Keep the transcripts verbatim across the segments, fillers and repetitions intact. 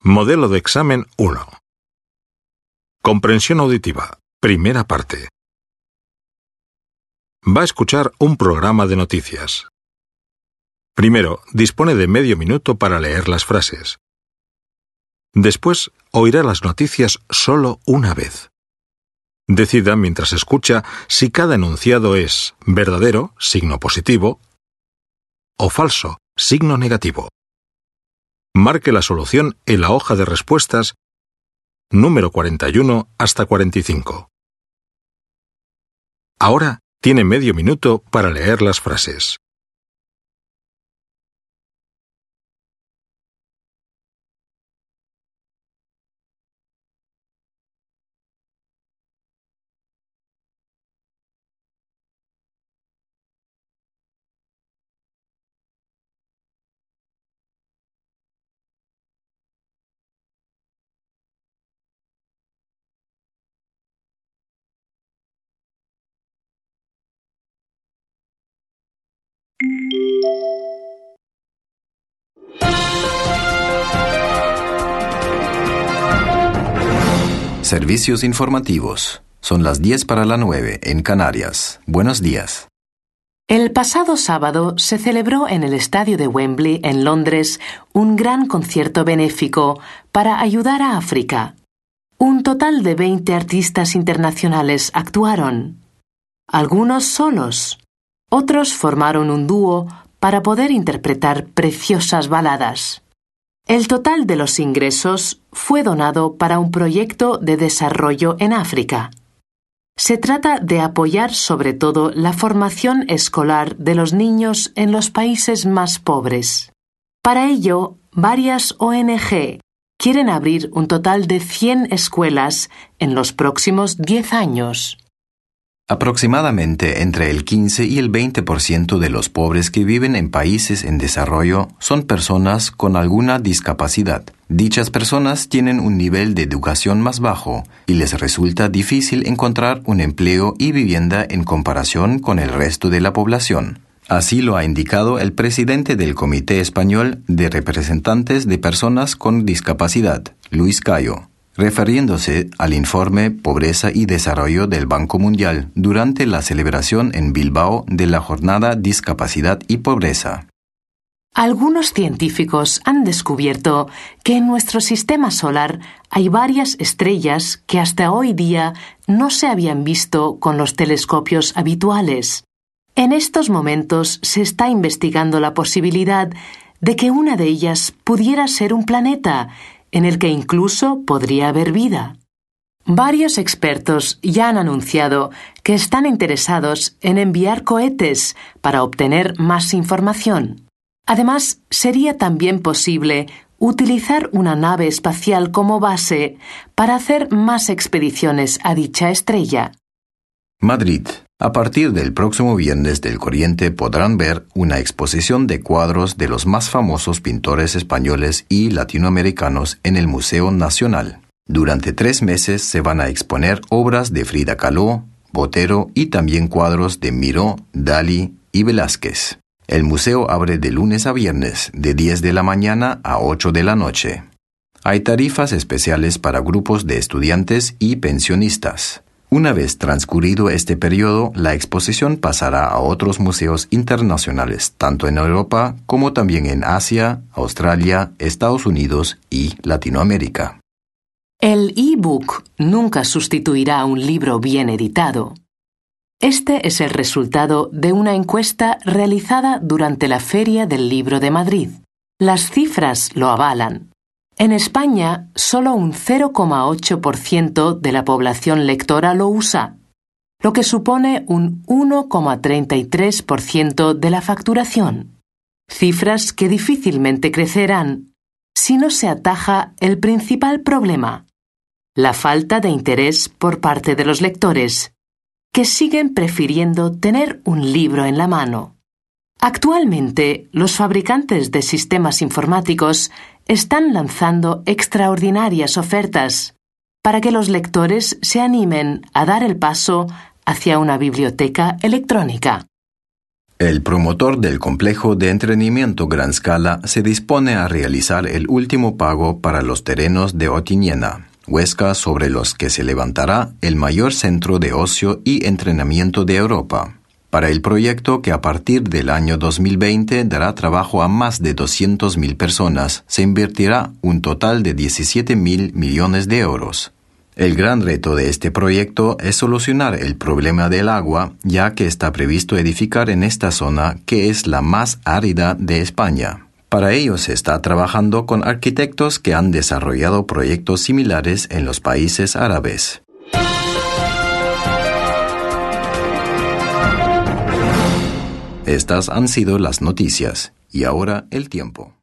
Modelo de examen uno. Comprensión auditiva. Primera parte. Va a escuchar un programa de noticias. Primero, dispone de medio minuto para leer las frases. Después, oirá las noticias solo una vez. Decida mientras escucha si cada enunciado es verdadero, signo positivo, o falso, signo negativo. Marque la solución en la hoja de respuestas número cuarenta y uno hasta cuarenta y cinco. Ahora tiene medio minuto para leer las frases. Servicios informativos. Son las diez para la nueve en Canarias. Buenos días. El pasado sábado se celebró en el estadio de Wembley, en Londres, un gran concierto benéfico para ayudar a África. Un total de veinte artistas internacionales actuaron. Algunos solos. Otros formaron un dúo para poder interpretar preciosas baladas. El total de los ingresos fue donado para un proyecto de desarrollo en África. Se trata de apoyar sobre todo la formación escolar de los niños en los países más pobres. Para ello, varias O N Ge quieren abrir un total de cien escuelas en los próximos diez años. Aproximadamente entre el quince y el veinte por ciento de los pobres que viven en países en desarrollo son personas con alguna discapacidad. Dichas personas tienen un nivel de educación más bajo y les resulta difícil encontrar un empleo y vivienda en comparación con el resto de la población. Así lo ha indicado el presidente del Comité Español de Representantes de Personas con Discapacidad, Luis Cayo, refiriéndose al informe Pobreza y Desarrollo del Banco Mundial durante la celebración en Bilbao de la Jornada Discapacidad y Pobreza. Algunos científicos han descubierto que en nuestro sistema solar hay varias estrellas que hasta hoy día no se habían visto con los telescopios habituales. En estos momentos se está investigando la posibilidad de que una de ellas pudiera ser un planeta en el que incluso podría haber vida. Varios expertos ya han anunciado que están interesados en enviar cohetes para obtener más información. Además, sería también posible utilizar una nave espacial como base para hacer más expediciones a dicha estrella. Madrid. A partir del próximo viernes del corriente podrán ver una exposición de cuadros de los más famosos pintores españoles y latinoamericanos en el Museo Nacional. Durante tres meses se van a exponer obras de Frida Kahlo, Botero y también cuadros de Miró, Dalí y Velázquez. El museo abre de lunes a viernes, de diez de la mañana a ocho de la noche. Hay tarifas especiales para grupos de estudiantes y pensionistas. Una vez transcurrido este periodo, la exposición pasará a otros museos internacionales, tanto en Europa como también en Asia, Australia, Estados Unidos y Latinoamérica. El e-book nunca sustituirá a un libro bien editado. Este es el resultado de una encuesta realizada durante la Feria del Libro de Madrid. Las cifras lo avalan. En España, solo un cero coma ocho por ciento de la población lectora lo usa, lo que supone un uno coma treinta y tres por ciento de la facturación. Cifras que difícilmente crecerán si no se ataja el principal problema: la falta de interés por parte de los lectores, que siguen prefiriendo tener un libro en la mano. Actualmente, los fabricantes de sistemas informáticos están lanzando extraordinarias ofertas para que los lectores se animen a dar el paso hacia una biblioteca electrónica. El promotor del complejo de entrenamiento Gran Scala se dispone a realizar el último pago para los terrenos de Otiniena, Huesca, sobre los que se levantará el mayor centro de ocio y entrenamiento de Europa. Para el proyecto, que a partir del año dos mil veinte dará trabajo a más de doscientas mil personas, se invertirá un total de diecisiete mil millones de euros. El gran reto de este proyecto es solucionar el problema del agua, ya que está previsto edificar en esta zona, que es la más árida de España. Para ello se está trabajando con arquitectos que han desarrollado proyectos similares en los países árabes. Estas han sido las noticias, y ahora el tiempo.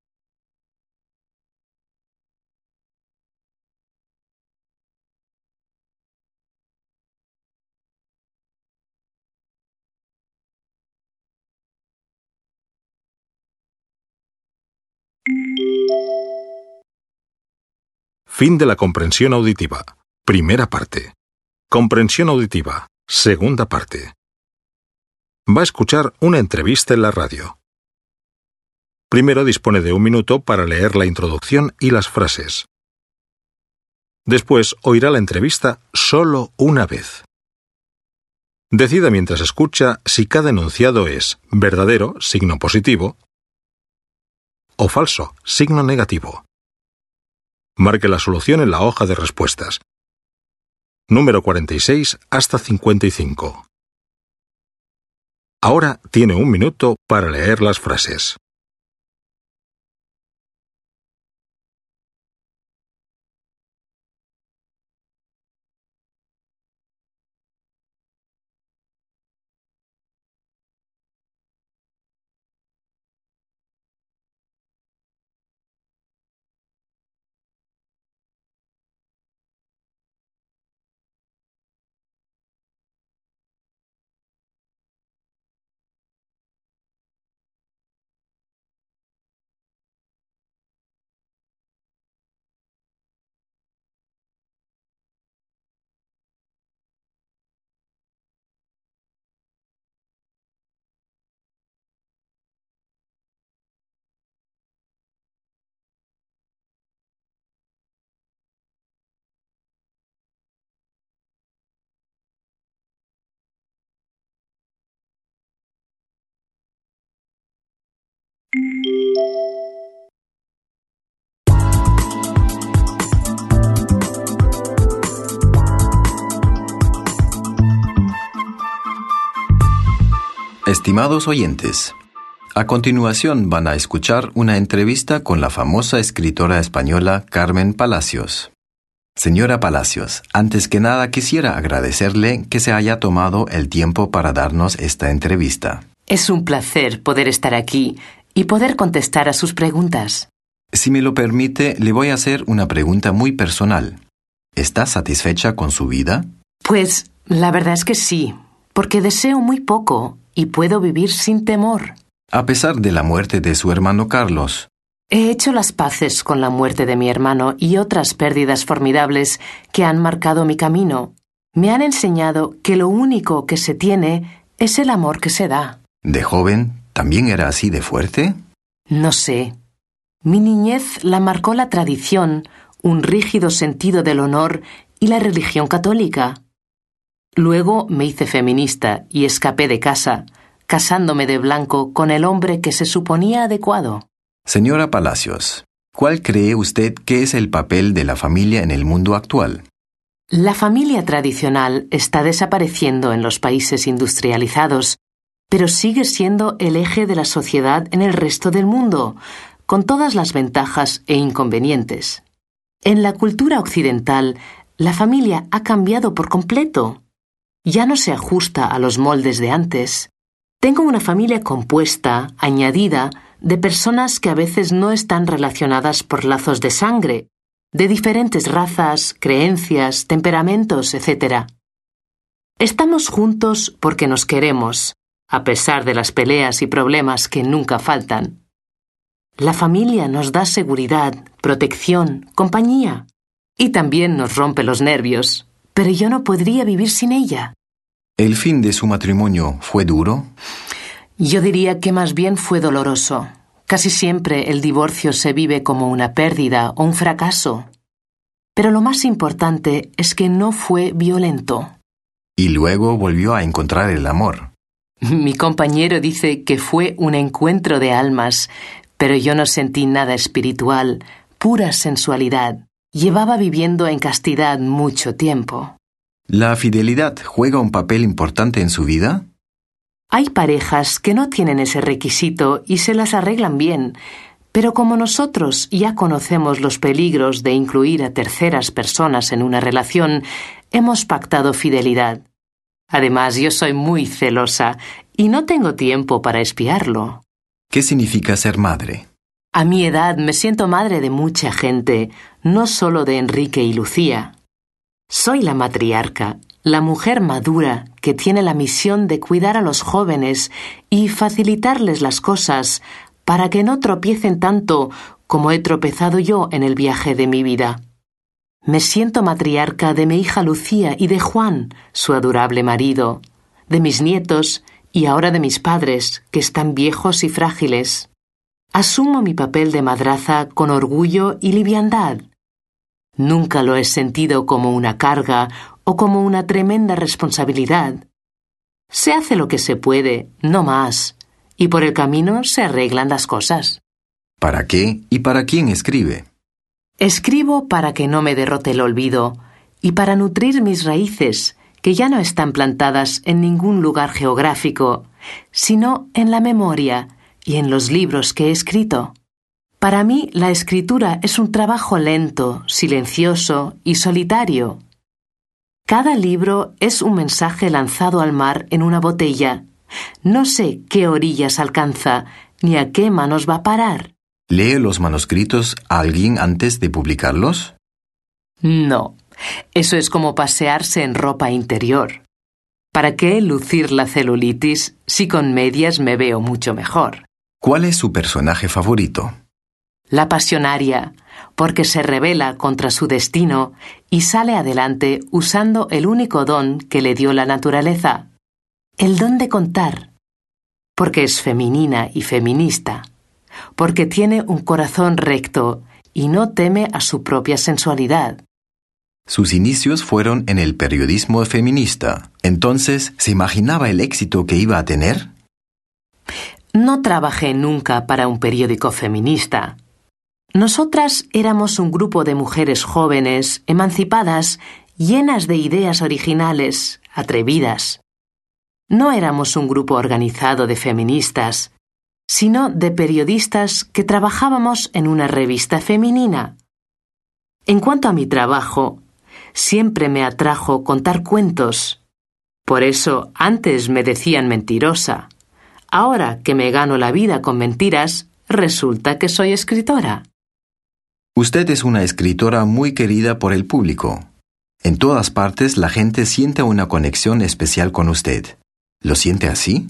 Fin de la comprensión auditiva. Primera parte. Comprensión auditiva. Segunda parte. Va a escuchar una entrevista en la radio. Primero dispone de un minuto para leer la introducción y las frases. Después oirá la entrevista solo una vez. Decida mientras escucha si cada enunciado es verdadero, signo positivo, o falso, signo negativo. Marque la solución en la hoja de respuestas. Número cuarenta y seis hasta cincuenta y cinco. Ahora tiene un minuto para leer las frases. Estimados oyentes, a continuación van a escuchar una entrevista con la famosa escritora española Carmen Palacios. Señora Palacios, antes que nada quisiera agradecerle que se haya tomado el tiempo para darnos esta entrevista. Es un placer poder estar aquí y poder contestar a sus preguntas. Si me lo permite, le voy a hacer una pregunta muy personal. ¿Está satisfecha con su vida? Pues la verdad es que sí, porque deseo muy poco y puedo vivir sin temor. A pesar de la muerte de su hermano Carlos. He hecho las paces con la muerte de mi hermano y otras pérdidas formidables que han marcado mi camino. Me han enseñado que lo único que se tiene es el amor que se da. ¿De joven también era así de fuerte? No sé. Mi niñez la marcó la tradición, un rígido sentido del honor y la religión católica. Luego me hice feminista y escapé de casa, casándome de blanco con el hombre que se suponía adecuado. Señora Palacios, ¿cuál cree usted que es el papel de la familia en el mundo actual? La familia tradicional está desapareciendo en los países industrializados, pero sigue siendo el eje de la sociedad en el resto del mundo, con todas las ventajas e inconvenientes. En la cultura occidental, la familia ha cambiado por completo. Ya no se ajusta a los moldes de antes. Tengo una familia compuesta, añadida, de personas que a veces no están relacionadas por lazos de sangre, de diferentes razas, creencias, temperamentos, etcétera. Estamos juntos porque nos queremos, a pesar de las peleas y problemas que nunca faltan. La familia nos da seguridad, protección, compañía, y también nos rompe los nervios, pero yo no podría vivir sin ella. ¿El fin de su matrimonio fue duro? Yo diría que más bien fue doloroso. Casi siempre el divorcio se vive como una pérdida o un fracaso. Pero lo más importante es que no fue violento. Y luego volvió a encontrar el amor. Mi compañero dice que fue un encuentro de almas, pero yo no sentí nada espiritual, pura sensualidad. Llevaba viviendo en castidad mucho tiempo. ¿La fidelidad juega un papel importante en su vida? Hay parejas que no tienen ese requisito y se las arreglan bien, pero como nosotros ya conocemos los peligros de incluir a terceras personas en una relación, hemos pactado fidelidad. Además, yo soy muy celosa y no tengo tiempo para espiarlo. ¿Qué significa ser madre? A mi edad me siento madre de mucha gente, no solo de Enrique y Lucía. Soy la matriarca, la mujer madura que tiene la misión de cuidar a los jóvenes y facilitarles las cosas para que no tropiecen tanto como he tropezado yo en el viaje de mi vida. Me siento matriarca de mi hija Lucía y de Juan, su adorable marido, de mis nietos y ahora de mis padres, que están viejos y frágiles. Asumo mi papel de madraza con orgullo y liviandad. Nunca lo he sentido como una carga o como una tremenda responsabilidad. Se hace lo que se puede, no más, y por el camino se arreglan las cosas. ¿Para qué y para quién escribe? Escribo para que no me derrote el olvido y para nutrir mis raíces, que ya no están plantadas en ningún lugar geográfico, sino en la memoria y en los libros que he escrito. Para mí, la escritura es un trabajo lento, silencioso y solitario. Cada libro es un mensaje lanzado al mar en una botella. No sé qué orillas alcanza, ni a qué manos va a parar. ¿Lee los manuscritos a alguien antes de publicarlos? No, eso es como pasearse en ropa interior. ¿Para qué lucir la celulitis si con medias me veo mucho mejor? ¿Cuál es su personaje favorito? La pasionaria, porque se rebela contra su destino y sale adelante usando el único don que le dio la naturaleza, el don de contar, porque es femenina y feminista, porque tiene un corazón recto y no teme a su propia sensualidad. Sus inicios fueron en el periodismo feminista. Entonces, ¿se imaginaba el éxito que iba a tener? No trabajé nunca para un periódico feminista. Nosotras éramos un grupo de mujeres jóvenes, emancipadas, llenas de ideas originales, atrevidas. No éramos un grupo organizado de feministas, sino de periodistas que trabajábamos en una revista femenina. En cuanto a mi trabajo, siempre me atrajo contar cuentos. Por eso antes me decían mentirosa. Ahora que me gano la vida con mentiras, resulta que soy escritora. Usted es una escritora muy querida por el público. En todas partes la gente siente una conexión especial con usted. ¿Lo siente así?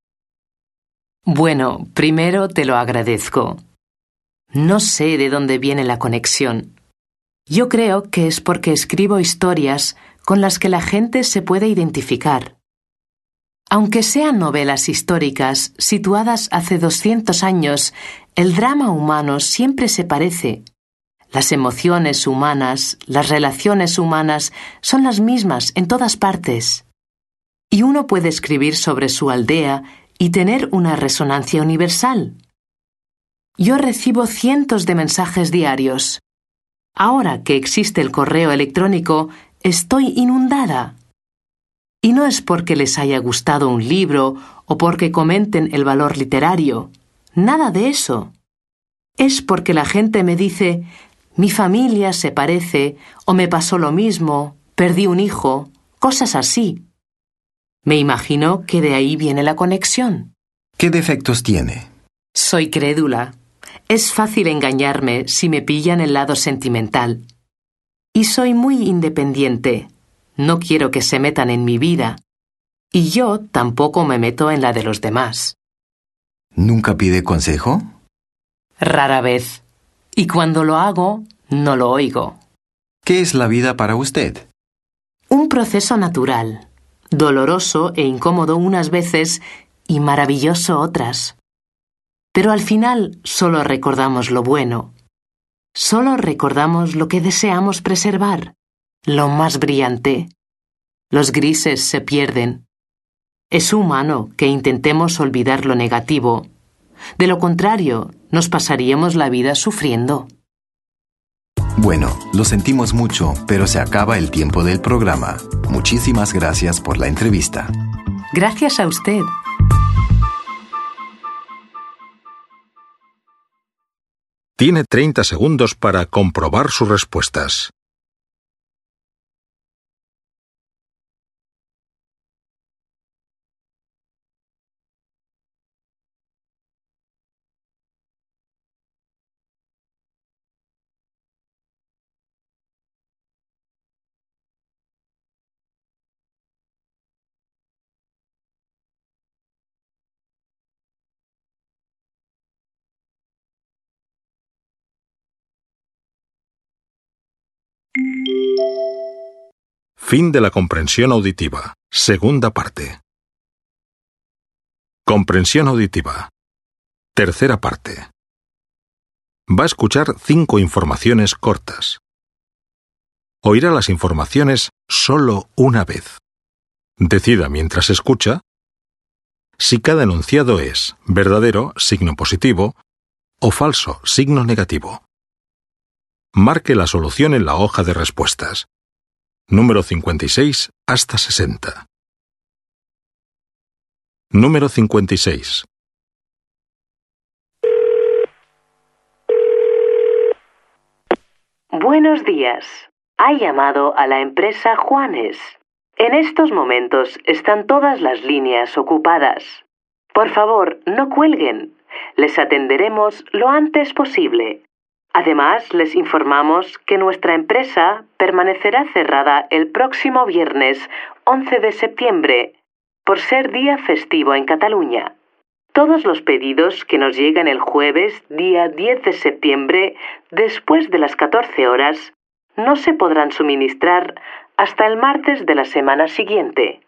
Bueno, primero te lo agradezco. No sé de dónde viene la conexión. Yo creo que es porque escribo historias con las que la gente se puede identificar. Aunque sean novelas históricas situadas hace doscientos años, el drama humano siempre se parece. Las emociones humanas, las relaciones humanas son las mismas en todas partes. Y uno puede escribir sobre su aldea y tener una resonancia universal. Yo recibo cientos de mensajes diarios. Ahora que existe el correo electrónico, estoy inundada. Y no es porque les haya gustado un libro o porque comenten el valor literario. Nada de eso. Es porque la gente me dice: mi familia se parece, o me pasó lo mismo, perdí un hijo, cosas así. Me imagino que de ahí viene la conexión. ¿Qué defectos tiene? Soy crédula. Es fácil engañarme si me pillan el lado sentimental. Y soy muy independiente. No quiero que se metan en mi vida. Y yo tampoco me meto en la de los demás. ¿Nunca pide consejo? Rara vez. Y cuando lo hago, no lo oigo. ¿Qué es la vida para usted? Un proceso natural, doloroso e incómodo unas veces y maravilloso otras. Pero al final solo recordamos lo bueno. Solo recordamos lo que deseamos preservar, lo más brillante. Los grises se pierden. Es humano que intentemos olvidar lo negativo. De lo contrario, nos pasaríamos la vida sufriendo. Bueno, lo sentimos mucho, pero se acaba el tiempo del programa. Muchísimas gracias por la entrevista. Gracias a usted. Tiene treinta segundos para comprobar sus respuestas. Fin de la comprensión auditiva. Segunda parte. Comprensión auditiva. Tercera parte. Va a escuchar cinco informaciones cortas. Oirá las informaciones solo una vez. Decida mientras escucha si cada enunciado es verdadero, signo positivo, o falso, signo negativo. Marque la solución en la hoja de respuestas. Número cincuenta y seis hasta sesenta. Número cincuenta y seis. Buenos días. Ha llamado a la empresa Juanes. En estos momentos están todas las líneas ocupadas. Por favor, no cuelguen. Les atenderemos lo antes posible. Además, les informamos que nuestra empresa permanecerá cerrada el próximo viernes once de septiembre, por ser día festivo en Cataluña. Todos los pedidos que nos llegan el jueves, día diez de septiembre, después de las catorce horas, no se podrán suministrar hasta el martes de la semana siguiente.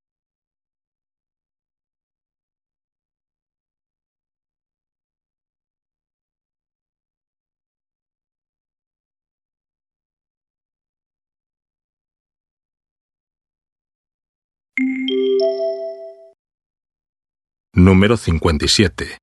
Número cincuenta y siete.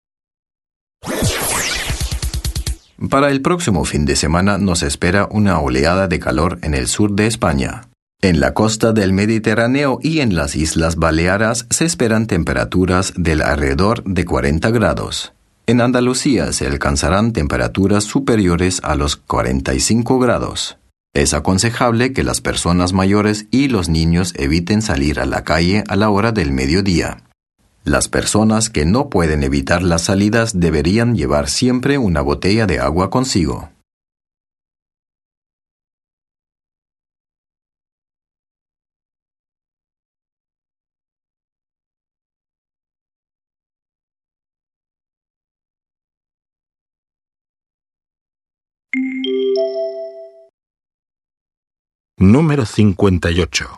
Para el próximo fin de semana nos espera una oleada de calor en el sur de España. En la costa del Mediterráneo y en las Islas Baleares se esperan temperaturas del alrededor de cuarenta grados. En Andalucía se alcanzarán temperaturas superiores a los cuarenta y cinco grados. Es aconsejable que las personas mayores y los niños eviten salir a la calle a la hora del mediodía. Las personas que no pueden evitar las salidas deberían llevar siempre una botella de agua consigo. Número cincuenta y ocho.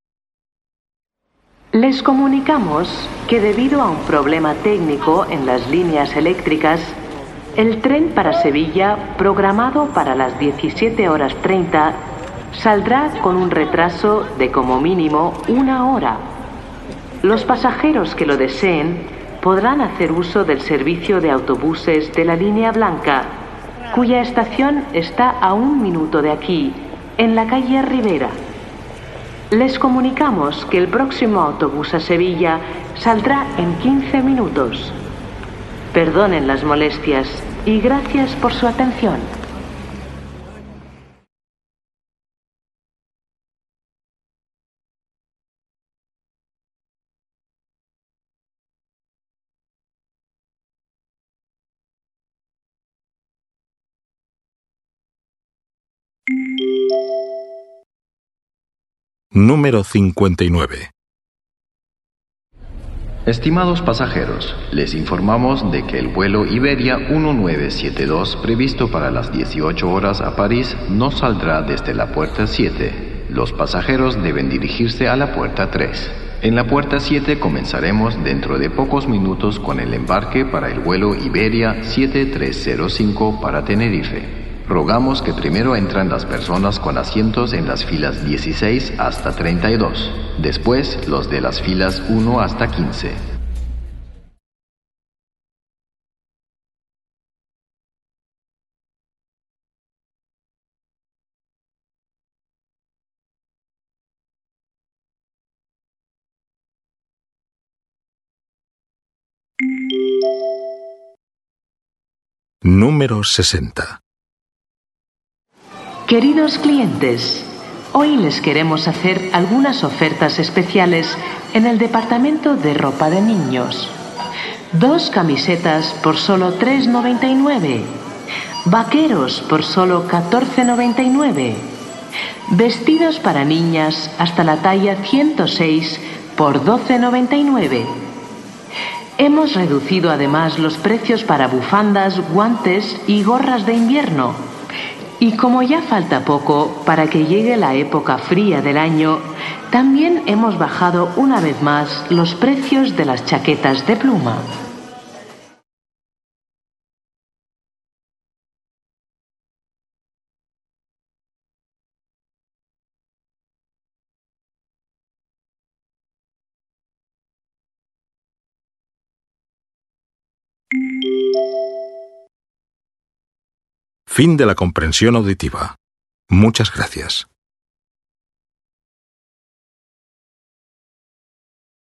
Les comunicamos que debido a un problema técnico en las líneas eléctricas, el tren para Sevilla, programado para las diecisiete horas treinta, saldrá con un retraso de como mínimo una hora. Los pasajeros que lo deseen podrán hacer uso del servicio de autobuses de la línea blanca, cuya estación está a un minuto de aquí, en la calle Rivera. Les comunicamos que el próximo autobús a Sevilla saldrá en quince minutos. Perdonen las molestias y gracias por su atención. Número cincuenta y nueve. Estimados pasajeros, les informamos de que el vuelo Iberia mil novecientos setenta y dos previsto para las dieciocho horas a París no saldrá desde la puerta siete. Los pasajeros deben dirigirse a la puerta tres. En la puerta siete comenzaremos dentro de pocos minutos con el embarque para el vuelo Iberia siete tres cero cinco para Tenerife. Rogamos que primero entren las personas con asientos en las filas dieciséis hasta treinta y dos, después los de las filas uno hasta quince. Número sesenta. Queridos clientes, hoy les queremos hacer algunas ofertas especiales en el departamento de ropa de niños. Dos camisetas por solo tres noventa y nueve. Vaqueros por solo catorce noventa y nueve. Vestidos para niñas hasta la talla ciento seis por doce noventa y nueve. Hemos reducido además los precios para bufandas, guantes y gorras de invierno. Y como ya falta poco para que llegue la época fría del año, también hemos bajado una vez más los precios de las chaquetas de pluma. Fin de la comprensión auditiva. Muchas gracias.